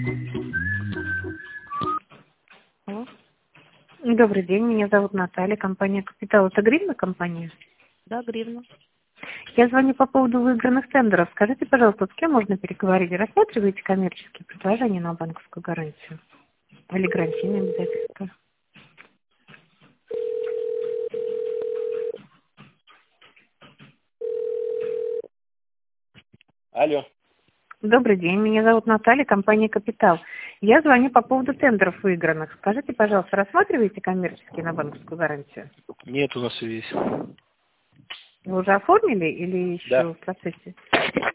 Алло. Добрый день, меня зовут Наталья, компания «Капитал». Это Гривна компания? Да, гривна. Я звоню по поводу выигранных тендеров. Скажите, пожалуйста, с кем можно переговорить? Рассматриваете коммерческие предложения на банковскую гарантию? Или гарантийные обязательства? Алло. Добрый день, меня зовут Наталья, компания «Капитал». Я звоню по поводу тендеров выигранных. Скажите, пожалуйста, рассматриваете коммерческие на банковскую гарантию? Нет, у нас все есть. Вы уже оформили или Да. еще в процессе?